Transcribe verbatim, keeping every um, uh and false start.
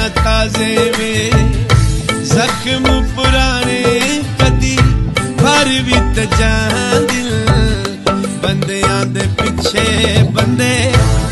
न ताजे में जख्म पुराने कदी भर भी त जान दिल बंदियां दे पिछे बंदे